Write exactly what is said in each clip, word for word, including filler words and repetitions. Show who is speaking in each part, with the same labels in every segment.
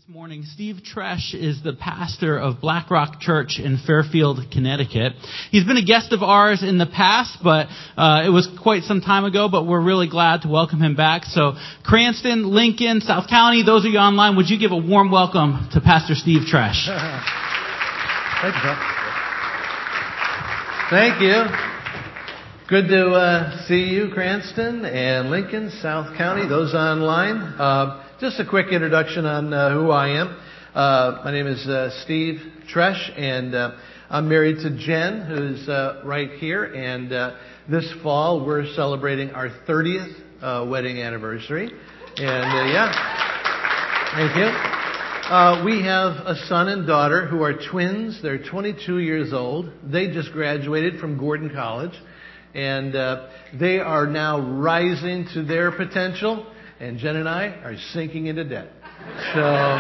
Speaker 1: This morning, Steve Tresh is the pastor of Black Rock Church in Fairfield, Connecticut. He's been a guest of ours in the past, but uh, it was quite some time ago, but we're really glad to welcome him back. So Cranston, Lincoln, South County, those of you online, would you give a warm welcome to Pastor Steve Tresh?
Speaker 2: Thank you, Phil. Thank you. Good to uh, see you, Cranston and Lincoln, South County, those online. Uh, just a quick introduction on uh, who I am. Uh, my name is uh, Steve Tresh, and uh, I'm married to Jen, who's uh, right here. And uh, this fall, we're celebrating our thirtieth uh, wedding anniversary. And uh, yeah, thank you. Uh, we have a son and daughter who are twins. They're twenty-two years old. They just graduated from Gordon College. And uh, they are now rising to their potential, and Jen and I are sinking into debt. So,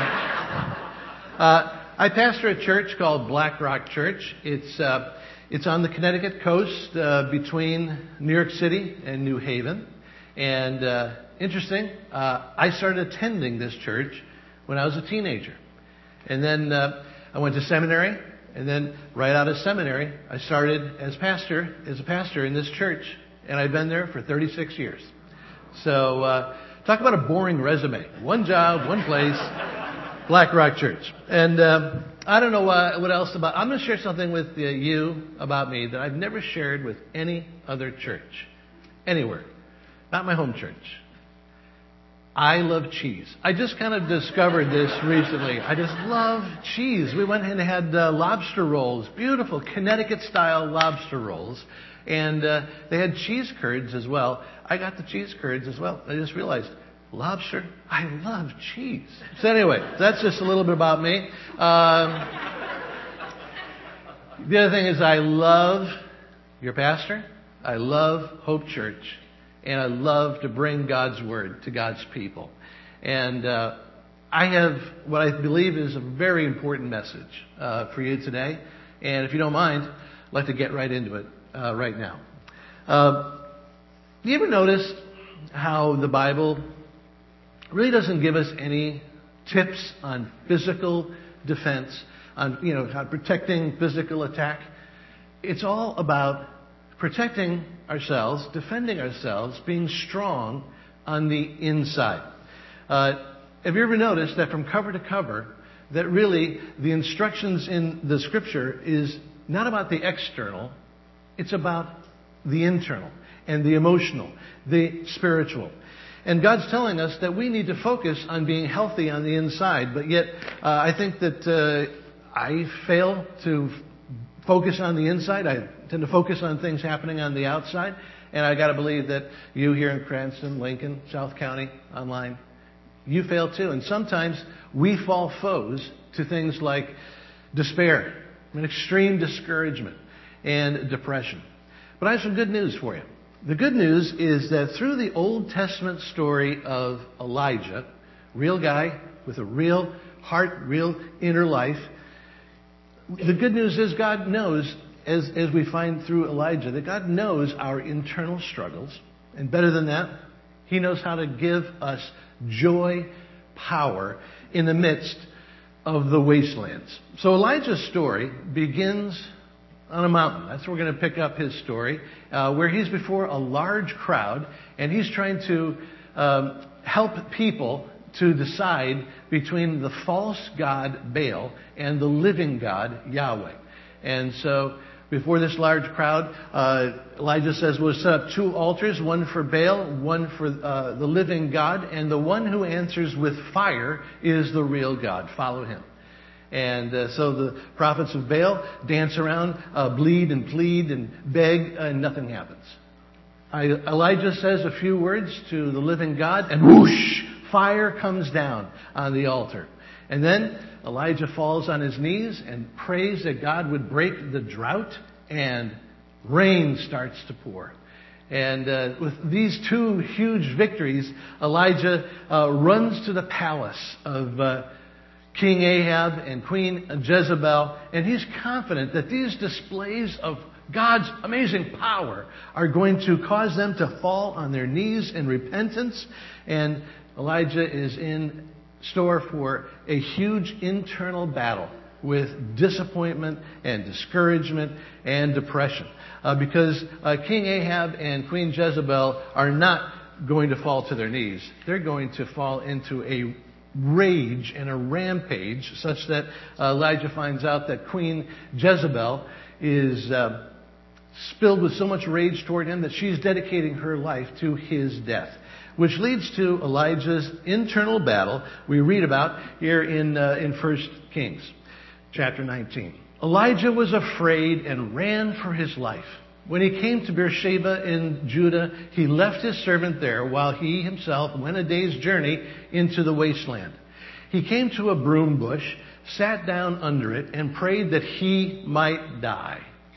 Speaker 2: uh, I pastor a church called Black Rock Church. It's uh, it's on the Connecticut coast uh, between New York City and New Haven. And uh, interesting, uh, I started attending this church when I was a teenager, and then uh, I went to seminary. And then right out of seminary, I started as pastor, as a pastor in this church, and I've been there for thirty-six years. So, uh, talk about a boring resume. One job, one place, Black Rock Church. And uh, I don't know uh, what else about. I'm going to share something with uh, you about me that I've never shared with any other church, anywhere, not my home church. I love cheese. I just kind of discovered this recently. I just love cheese. We went and had uh, lobster rolls, beautiful Connecticut-style lobster rolls. And uh, they had cheese curds as well. I got the cheese curds as well. I just realized, lobster, I love cheese. So anyway, that's just a little bit about me. Um, the other thing is I love your pastor. I love Hope Church. And I love to bring God's Word to God's people. And uh, I have what I believe is a very important message uh, for you today. And if you don't mind, I'd like to get right into it uh, right now. Uh, you ever notice how the Bible really doesn't give us any tips on physical defense, on you know how protecting physical attack? It's all about protecting ourselves, defending ourselves, being strong on the inside. Uh, have you ever noticed that from cover to cover, that really the instructions in the Scripture is not about the external, it's about the internal and the emotional, the spiritual. And God's telling us that we need to focus on being healthy on the inside, but yet uh, I think that uh, I fail to focus on the inside. I tend to focus on things happening on the outside. And I got to believe that you here in Cranston, Lincoln, South County, online, you fail too. And sometimes we fall foes to things like despair, and extreme discouragement, and depression. But I have some good news for you. The good news is that through the Old Testament story of Elijah, real guy with a real heart, real inner life, the good news is God knows, as, as we find through Elijah, that God knows our internal struggles. And better than that, He knows how to give us joy, power in the midst of the wastelands. So Elijah's story begins on a mountain. That's where we're going to pick up his story, uh, where he's before a large crowd, and he's trying to um, help people to decide between the false god Baal and the living God Yahweh. And so before this large crowd, uh, Elijah says we'll set up two altars, one for Baal, one for uh, the living God, and the one who answers with fire is the real God. Follow him. And uh, so the prophets of Baal dance around, uh, bleed and plead and beg, and nothing happens. I, Elijah says a few words to the living God, and whoosh! Fire comes down on the altar. And then Elijah falls on his knees and prays that God would break the drought, and rain starts to pour. And uh, with these two huge victories, Elijah uh, runs to the palace of uh, King Ahab and Queen Jezebel, and he's confident that these displays of God's amazing power are going to cause them to fall on their knees in repentance. And Elijah is in store for a huge internal battle with disappointment and discouragement and depression. Uh, because uh, King Ahab and Queen Jezebel are not going to fall to their knees. They're going to fall into a rage and a rampage such that uh, Elijah finds out that Queen Jezebel is uh, spilled with so much rage toward him that she's dedicating her life to his death. Which leads to Elijah's internal battle we read about here in, uh, in First Kings, chapter nineteen. Elijah was afraid and ran for his life. When he came to Beersheba in Judah, he left his servant there while he himself went a day's journey into the wasteland. He came to a broom bush, sat down under it, and prayed that he might die.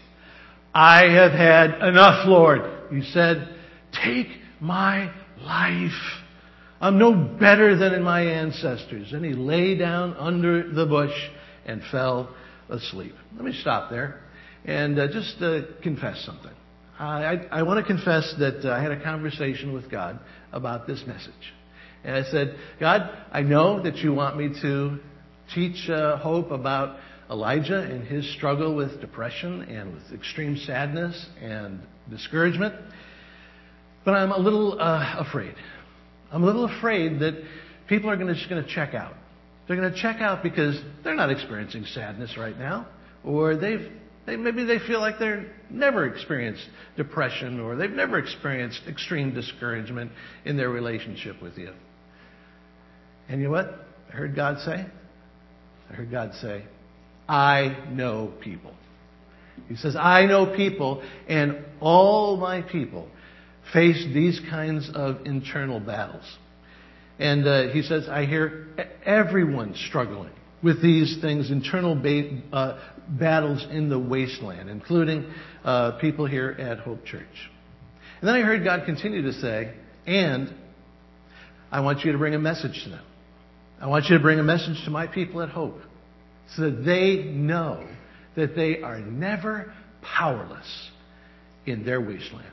Speaker 2: I have had enough, Lord, he said. Take my life. I'm no better than my ancestors. And he lay down under the bush and fell asleep. Let me stop there and uh, just uh, confess something. I, I, I want to confess that uh, I had a conversation with God about this message. And I said, God, I know that you want me to teach uh, Hope about Elijah and his struggle with depression and with extreme sadness and discouragement. But I'm a little uh, afraid. I'm a little afraid that people are gonna, just going to check out. They're going to check out because they're not experiencing sadness right now. Or they've, they, maybe they feel like they've never experienced depression or they've never experienced extreme discouragement in their relationship with you. And you know what I heard God say? I heard God say, I know people. He says, I know people, and all my people face these kinds of internal battles. And uh, he says, I hear everyone struggling with these things, internal ba- uh, battles in the wasteland, including uh, people here at Hope Church. And then I heard God continue to say, and I want you to bring a message to them. I want you to bring a message to my people at Hope so that they know that they are never powerless in their wasteland.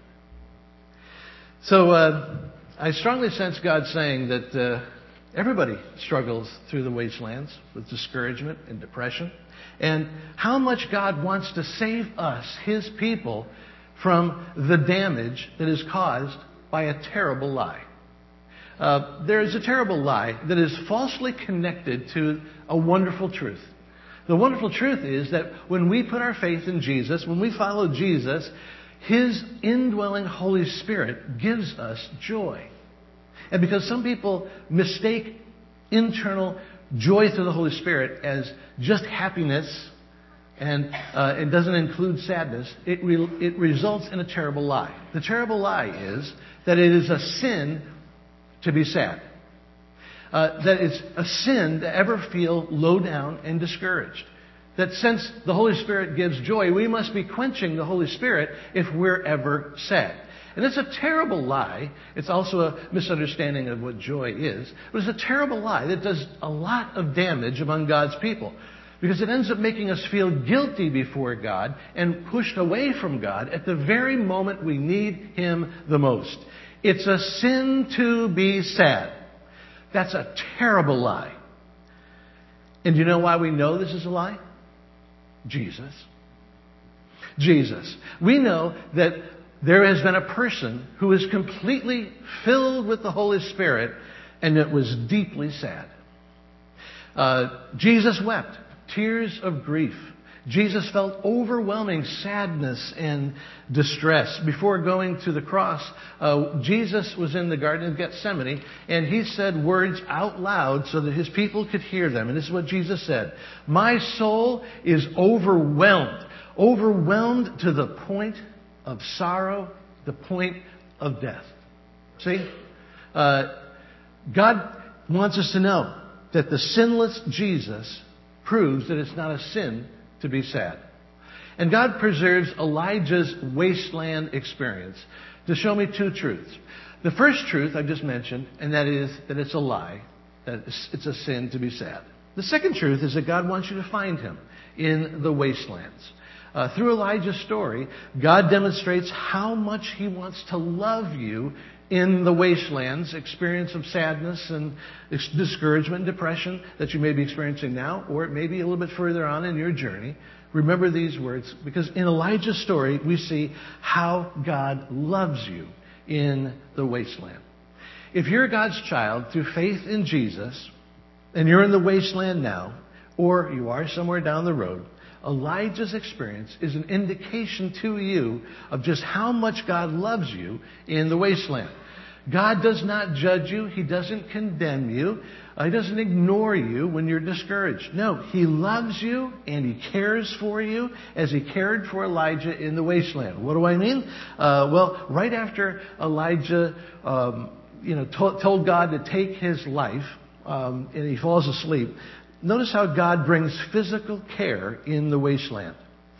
Speaker 2: So uh, I strongly sense God saying that uh, everybody struggles through the wastelands with discouragement and depression. And how much God wants to save us, His people, from the damage that is caused by a terrible lie. Uh, there is a terrible lie that is falsely connected to a wonderful truth. The wonderful truth is that when we put our faith in Jesus, when we follow Jesus, His indwelling Holy Spirit gives us joy. And because some people mistake internal joy through the Holy Spirit as just happiness and uh, it doesn't include sadness, it, re- it results in a terrible lie. The terrible lie is that it is a sin to be sad. Uh, that it's a sin to ever feel low down and discouraged. That since the Holy Spirit gives joy, we must be quenching the Holy Spirit if we're ever sad. And it's a terrible lie. It's also a misunderstanding of what joy is. But it's a terrible lie that does a lot of damage among God's people. Because it ends up making us feel guilty before God and pushed away from God at the very moment we need Him the most. It's a sin to be sad. That's a terrible lie. And do you know why we know this is a lie? Jesus. Jesus. We know that there has been a person who is completely filled with the Holy Spirit and it was deeply sad. Uh, Jesus wept tears of grief. Jesus felt overwhelming sadness and distress. Before going to the cross, uh, Jesus was in the Garden of Gethsemane, and He said words out loud so that His people could hear them. And this is what Jesus said. My soul is overwhelmed, overwhelmed to the point of sorrow, the point of death. See? Uh, God wants us to know that the sinless Jesus proves that it's not a sin to be sad. And God preserves Elijah's wasteland experience to show me two truths. The first truth I just mentioned, and that is that it's a lie, that it's a sin to be sad. The second truth is that God wants you to find Him in the wastelands. Uh, through Elijah's story, God demonstrates how much He wants to love you in the wastelands, experience of sadness and discouragement and depression that you may be experiencing now, or it may be a little bit further on in your journey, remember these words, because in Elijah's story, we see how God loves you in the wasteland. If you're God's child through faith in Jesus, and you're in the wasteland now, or you are somewhere down the road, Elijah's experience is an indication to you of just how much God loves you in the wasteland. God does not judge you. He doesn't condemn you. He doesn't ignore you when you're discouraged. No, He loves you and He cares for you as He cared for Elijah in the wasteland. What do I mean? Uh, well, right after Elijah um, you know, to- told God to take his life, um, and he falls asleep, notice how God brings physical care in the wasteland.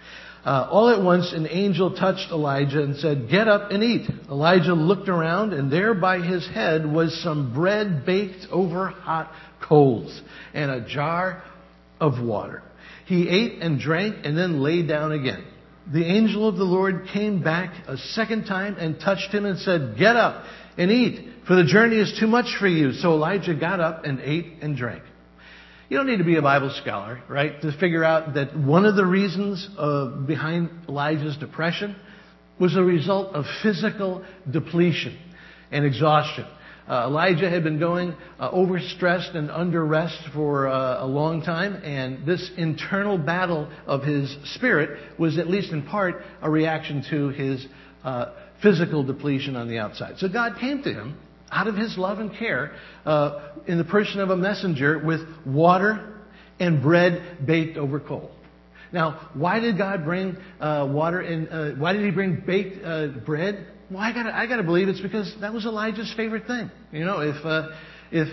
Speaker 2: Uh, all at once, an angel touched Elijah and said, "Get up and eat." Elijah looked around, and there by his head was some bread baked over hot coals and a jar of water. He ate and drank and then lay down again. The angel of the Lord came back a second time and touched him and said, "Get up and eat, for the journey is too much for you." So Elijah got up and ate and drank. You don't need to be a Bible scholar, right, to figure out that one of the reasons uh, behind Elijah's depression was a result of physical depletion and exhaustion. Uh, Elijah had been going uh, overstressed and under rest for uh, a long time, and this internal battle of his spirit was at least in part a reaction to his uh, physical depletion on the outside. So God came to him out of His love and care uh, in the person of a messenger with water and bread baked over coal. Now, why did God bring uh, water and uh, why did He bring baked uh, bread? Well, I got I got to believe it's because that was Elijah's favorite thing. You know, if uh, if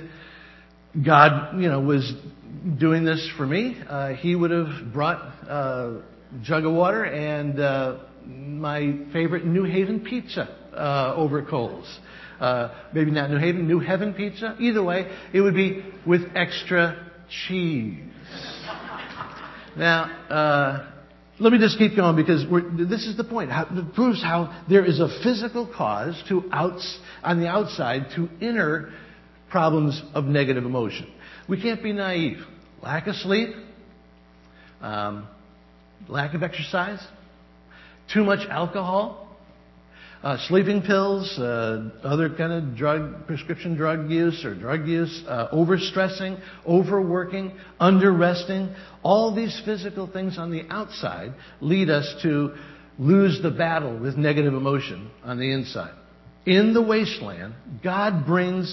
Speaker 2: God you know was doing this for me, uh, He would have brought uh, a jug of water and uh, my favorite New Haven pizza uh, over coals. Uh, maybe not New Haven, New Heaven pizza. Either way, it would be with extra cheese. Now, uh, let me just keep going because we're, this is the point. How, it proves how there is a physical cause to outs, on the outside to inner problems of negative emotion. We can't be naive. Lack of sleep, um, lack of exercise, too much alcohol, Uh, sleeping pills, uh, other kind of drug, prescription drug use or drug use, uh, overstressing, overworking, under-resting. All these physical things on the outside lead us to lose the battle with negative emotion on the inside. In the wasteland, God brings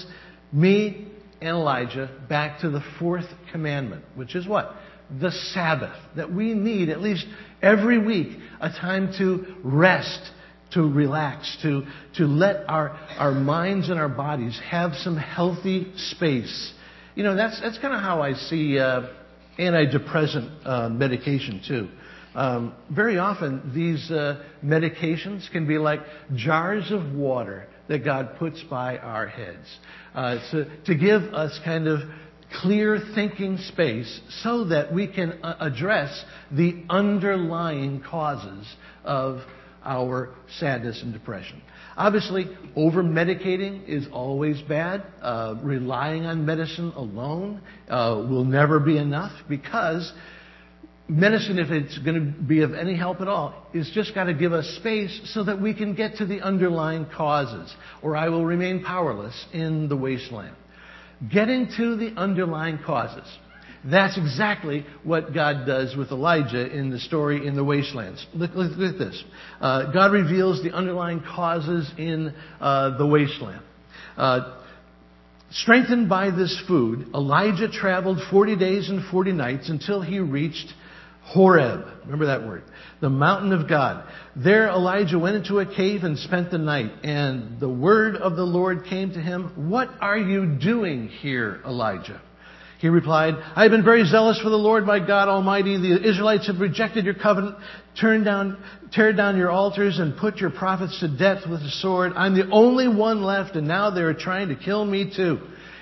Speaker 2: me and Elijah back to the fourth commandment, which is what? The Sabbath. That we need at least every week a time to rest, to relax, to, to let our, our minds and our bodies have some healthy space. You know, that's, that's kind of how I see uh, antidepressant uh, medication too. Um, very often these uh, medications can be like jars of water that God puts by our heads uh, so, to give us kind of clear thinking space so that we can uh, address the underlying causes of our sadness and depression. Obviously, over-medicating is always bad. Uh, relying on medicine alone uh, will never be enough because medicine, if it's going to be of any help at all, is just got to give us space so that we can get to the underlying causes, or I will remain powerless in the wasteland. Getting to the underlying causes. That's exactly what God does with Elijah in the story in the wastelands. Look, look, look at this. Uh, God reveals the underlying causes in uh, the wasteland. Uh, strengthened by this food, Elijah traveled forty days and forty nights until he reached Horeb. Remember that word. The mountain of God. There Elijah went into a cave and spent the night. And the word of the Lord came to him. "What are you doing here, Elijah?" He replied, "I have been very zealous for the Lord my God Almighty. The Israelites have rejected your covenant, turned down, tear down your altars, and put your prophets to death with the sword. I'm the only one left, and now they are trying to kill me too."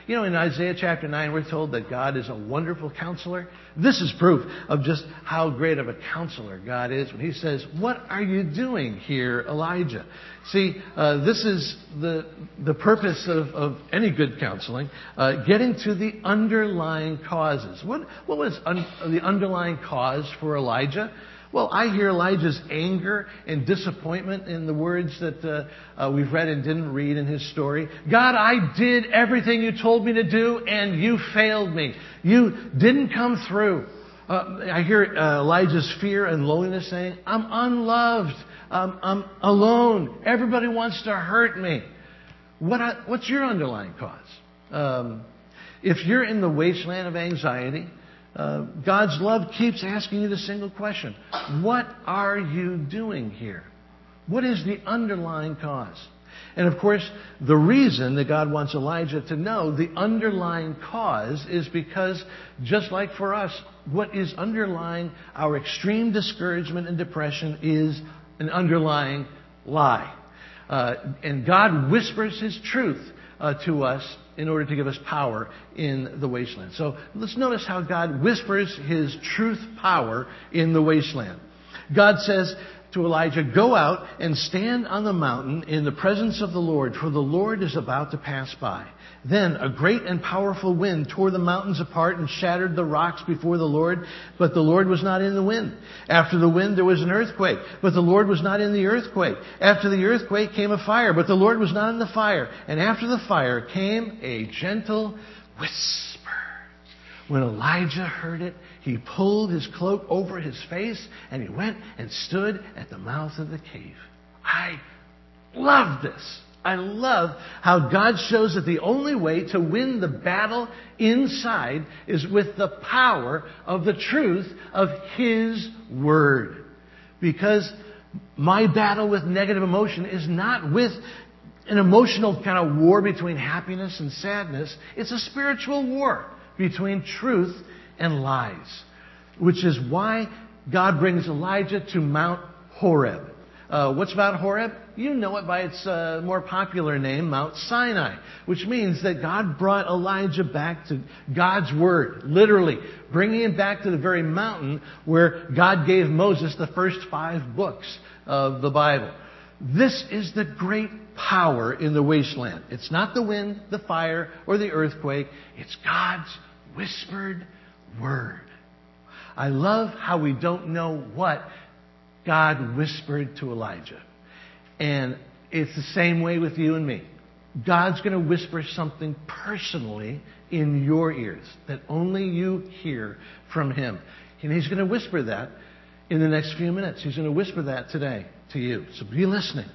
Speaker 2: You know, in Isaiah chapter nine, we're told that God is a wonderful counselor. This is proof of just how great of a counselor God is when he says, what are you doing here, Elijah? See, uh, this is the the purpose of, of any good counseling, uh, getting to the underlying causes. What, what was un, the underlying cause for Elijah? Well, I hear Elijah's anger and disappointment in the words that uh, uh, we've read and didn't read in his story. God, I did everything you told me to do, and you failed me. You didn't come through. Uh, I hear uh, Elijah's fear and loneliness saying, I'm unloved. Um, I'm alone. Everybody wants to hurt me. What I, what's your underlying cause? Um, if you're in the wasteland of anxiety, Uh, God's love keeps asking you the single question. What are you doing here? What is the underlying cause? And of course, the reason that God wants Elijah to know the underlying cause is because, just like for us, what is underlying our extreme discouragement and depression is an underlying lie. Uh, and God whispers His truth uh, to us in order to give us power in the wasteland. So let's notice how God whispers His truth power in the wasteland. God says to Elijah, go out and stand on the mountain in the presence of the Lord, for the Lord is about to pass by. Then a great and powerful wind tore the mountains apart and shattered the rocks before the Lord, but the Lord was not in the wind. After the wind there was an earthquake, but the Lord was not in the earthquake. After the earthquake came a fire, but the Lord was not in the fire. And after the fire came a gentle whisper. When Elijah heard it, he pulled his cloak over his face and he went and stood at the mouth of the cave. I love this. I love how God shows that the only way to win the battle inside is with the power of the truth of His Word. Because my battle with negative emotion is not with an emotional kind of war between happiness and sadness. It's a spiritual war between truth and lies, which is why God brings Elijah to Mount Horeb. Uh, what's Mount Horeb? You know it by its uh, more popular name, Mount Sinai, which means that God brought Elijah back to God's Word, literally, bringing him back to the very mountain where God gave Moses the first five books of the Bible. This is the great power in the wasteland. It's not the wind, the fire, or the earthquake. It's God's whispered Word. I love how we don't know what God whispered to Elijah. And it's the same way with you and me. God's going to whisper something personally in your ears that only you hear from Him. And He's going to whisper that in the next few minutes. He's going to whisper that today to you. So be listening.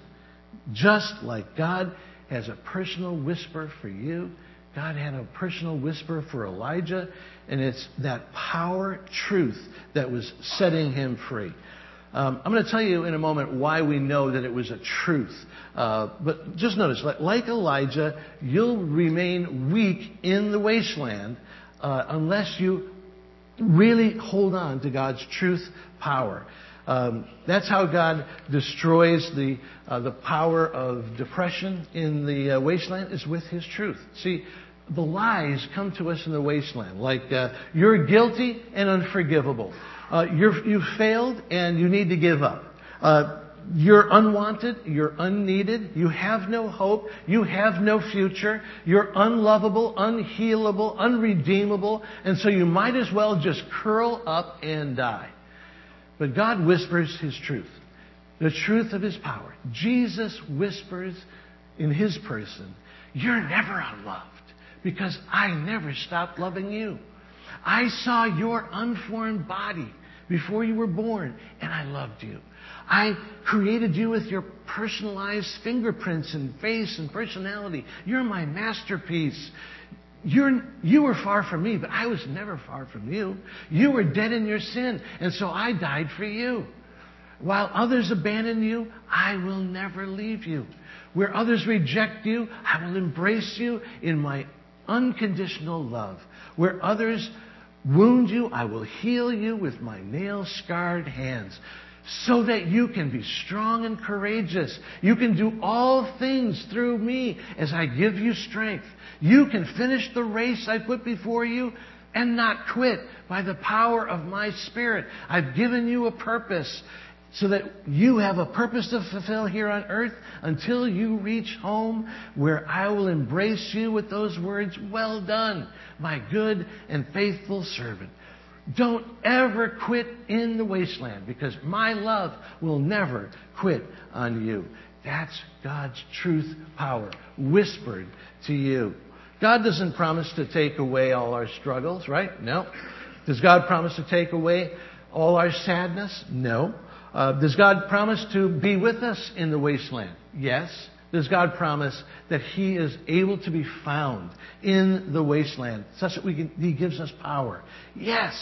Speaker 2: Just like God has a personal whisper for you, God had a personal whisper for Elijah, and it's that power truth that was setting him free. Um, I'm going to tell you in a moment why we know that it was a truth. Uh, but just notice, like, like Elijah, you'll remain weak in the wasteland uh, unless you really hold on to God's truth power. Um, that's how God destroys the uh, the power of depression in the uh, wasteland, is with His truth. See, the lies come to us in the wasteland, like uh, you're guilty and unforgivable. Uh, you're, you've failed and you need to give up. Uh, you're unwanted. You're unneeded. You have no hope. You have no future. You're unlovable, unhealable, unredeemable. And so you might as well just curl up and die. But God whispers His truth, the truth of His power. Jesus whispers in His person, you're never unloved because I never stopped loving you. I saw your unformed body before you were born, and I loved you. I created you with your personalized fingerprints and face and personality. You're my masterpiece. You're, you were far from me, but I was never far from you. You were dead in your sin, and so I died for you. While others abandon you, I will never leave you. Where others reject you, I will embrace you in my unconditional love. Where others wound you, I will heal you with my nail-scarred hands. so that you can be strong and courageous. You can do all things through me as I give you strength. You can finish the race I put before you and not quit by the power of my Spirit. I've given you a purpose so that you have a purpose to fulfill here on earth until you reach home, where I will embrace you with those words, "Well done, my good and faithful servant." Don't ever quit in the wasteland, because my love will never quit on you. That's God's truth power whispered to you. God doesn't promise to take away all our struggles, right? No. Does God promise to take away all our sadness? No. Uh, does God promise to be with us in the wasteland? Yes. Does God promise that He is able to be found in the wasteland such that we can, He gives us power? Yes.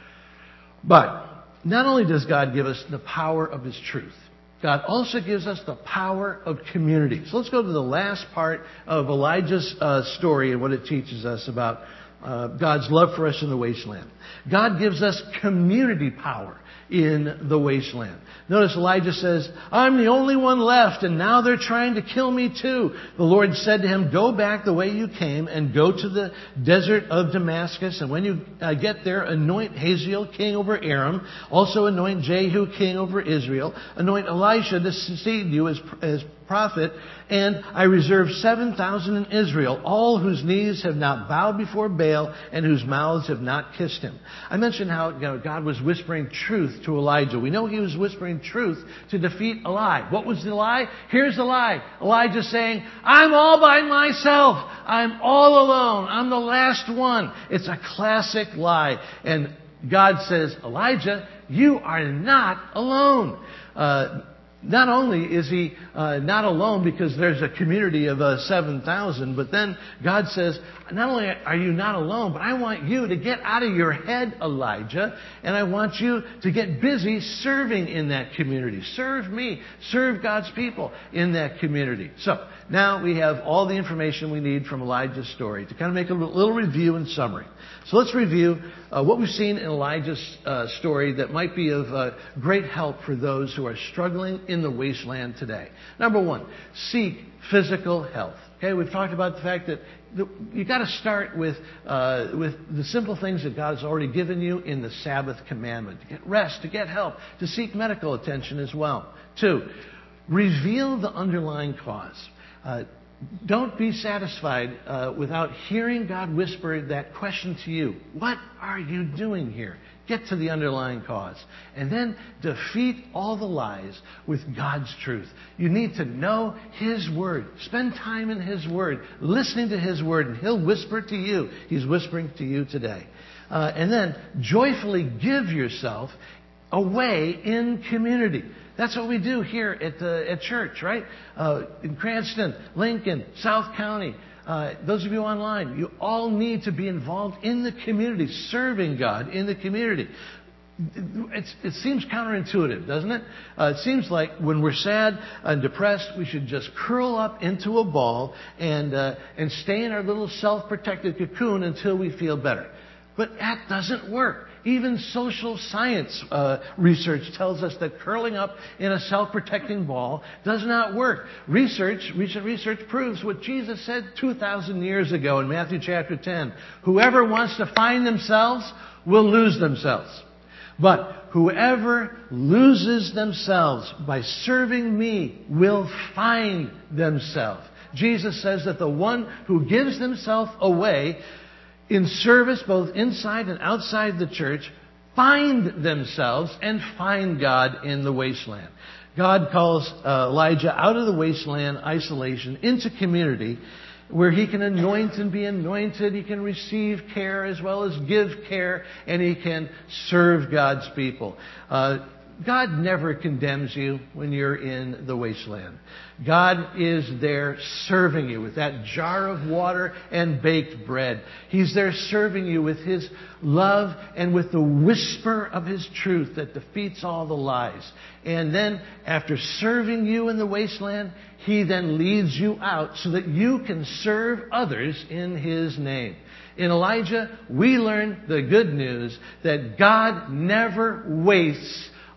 Speaker 2: But not only does God give us the power of His truth, God also gives us the power of community. So let's go to the last part of Elijah's uh, story and what it teaches us about uh, God's love for us in the wasteland. God gives us community power in the wasteland. Notice Elijah says, "I'm the only one left, and now they're trying to kill me too." The Lord said to him, "Go back the way you came and go to the desert of Damascus. And when you uh, get there, anoint Hazael king over Aram. Also anoint Jehu king over Israel. Anoint Elisha to succeed you as, as prophet. And I reserve seven thousand in Israel, all whose knees have not bowed before Baal and whose mouths have not kissed him." I mentioned how you know, God was whispering truth to Elijah. We know He was whispering truth to defeat a lie. What was the lie? Here's the lie. Elijah saying, "I'm all by myself. I'm all alone. I'm the last one." It's a classic lie. And God says, "Elijah, you are not alone." Uh, Not only is he uh, not alone because there's a community of uh, seven thousand, but then God says, not only are you not alone, but I want you to get out of your head, Elijah, and I want you to get busy serving in that community. Serve me. Serve God's people in that community. So now we have all the information we need from Elijah's story to kind of make a little review and summary. So let's review uh, what we've seen in Elijah's uh, story that might be of uh, great help for those who are struggling in the wasteland today. Number one, seek physical health. Okay, we've talked about the fact that you've got to start with uh, with the simple things that God has already given you in the Sabbath commandment. To get rest, to get help, to seek medical attention as well. Two, reveal the underlying cause. Uh, Don't be satisfied uh, without hearing God whisper that question to you. What are you doing here? Get to the underlying cause. And then defeat all the lies with God's truth. You need to know His Word. Spend time in His Word, listening to His Word, and He'll whisper to you. He's whispering to you today. Uh, and then joyfully give yourself away in community. That's what we do here at the, at church, right? Uh, in Cranston, Lincoln, South County. Uh, those of you online, you all need to be involved in the community, serving God in the community. It's, it seems counterintuitive, doesn't it? Uh, it seems like when we're sad and depressed, we should just curl up into a ball and uh, and stay in our little self-protected cocoon until we feel better. But that doesn't work. Even social science uh, research tells us that curling up in a self-protecting ball does not work. Research, recent research proves what Jesus said two thousand years ago in Matthew chapter ten. Whoever wants to find themselves will lose themselves. But whoever loses themselves by serving me will find themselves. Jesus says that the one who gives themselves away in service, both inside and outside the church, find themselves and find God in the wasteland. God calls uh, Elijah out of the wasteland isolation into community where he can anoint and be anointed. He can receive care as well as give care, and he can serve God's people. Uh, God never condemns you when you're in the wasteland. God is there serving you with that jar of water and baked bread. He's there serving you with His love and with the whisper of His truth that defeats all the lies. And then, after serving you in the wasteland, He then leads you out so that you can serve others in His name. In Elijah, we learn the good news that God never wastes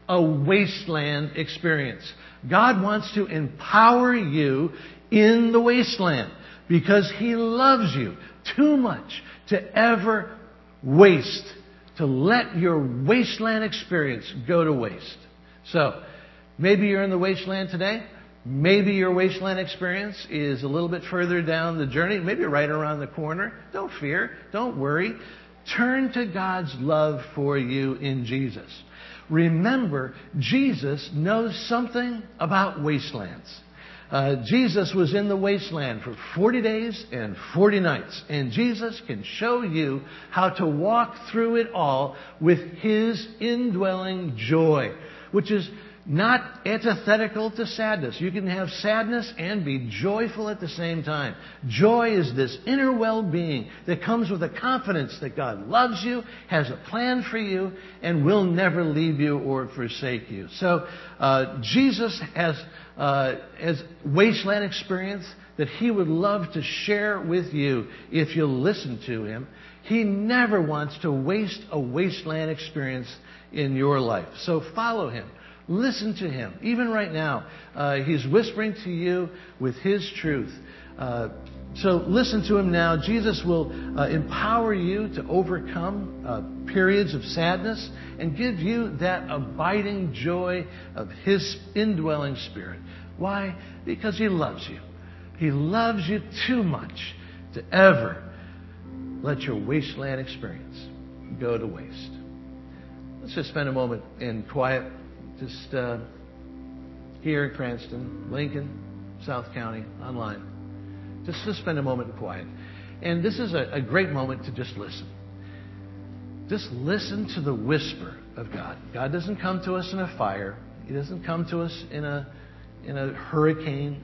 Speaker 2: a wasteland experience. God wants to empower you in the wasteland because He loves you too much to ever waste, to let your wasteland experience go to waste. So, maybe you're in the wasteland today. Maybe your wasteland experience is a little bit further down the journey. Maybe right around the corner. Don't fear. Don't worry. Turn to God's love for you in Jesus. Remember, Jesus knows something about wastelands. Uh, Jesus was in the wasteland for forty days and forty nights. And Jesus can show you how to walk through it all with His indwelling joy, which is not antithetical to sadness. You can have sadness and be joyful at the same time. Joy is this inner well-being that comes with a confidence that God loves you, has a plan for you, and will never leave you or forsake you. So uh, Jesus has, uh, has wasteland experience that He would love to share with you if you'll listen to Him. He never wants to waste a wasteland experience in your life. So follow Him. Listen to Him. Even right now, uh, He's whispering to you with His truth. Uh, so listen to Him now. Jesus will uh, empower you to overcome uh, periods of sadness and give you that abiding joy of His indwelling Spirit. Why? Because He loves you. He loves you too much to ever let your wasteland experience go to waste. Let's just spend a moment in quiet. Just uh, here in Cranston, Lincoln, South County, online. Just to spend a moment in quiet. And this is a, a great moment to just listen. Just listen to the whisper of God. God doesn't come to us in a fire. He doesn't come to us in a in a hurricane.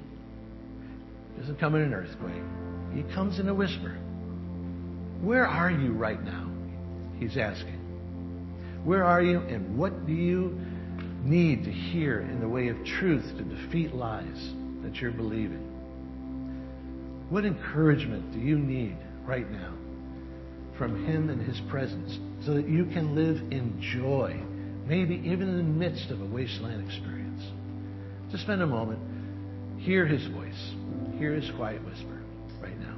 Speaker 2: He doesn't come in an earthquake. He comes in a whisper. Where are you right now? He's asking. Where are you, and what do you need to hear in the way of truth to defeat lies that you're believing? What encouragement do you need right now from Him and His presence so that you can live in joy, maybe even in the midst of a wasteland experience? Just spend a moment, hear His voice, hear His quiet whisper right now.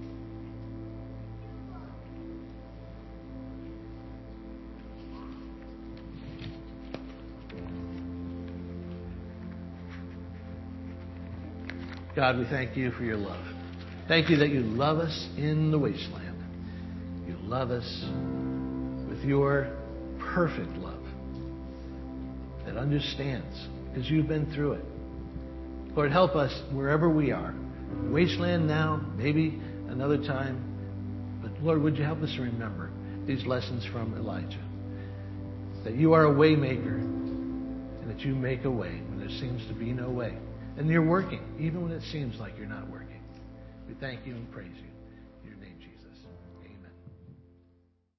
Speaker 2: God, we thank You for Your love. Thank You that You love us in the wasteland. You love us with Your perfect love that understands because You've been through it. Lord, help us wherever we are. Wasteland now, maybe another time. But Lord, would You help us to remember these lessons from Elijah? That You are a way maker and that You make a way when there seems to be no way. And You're working, even when it seems like You're not working. We thank You and praise You.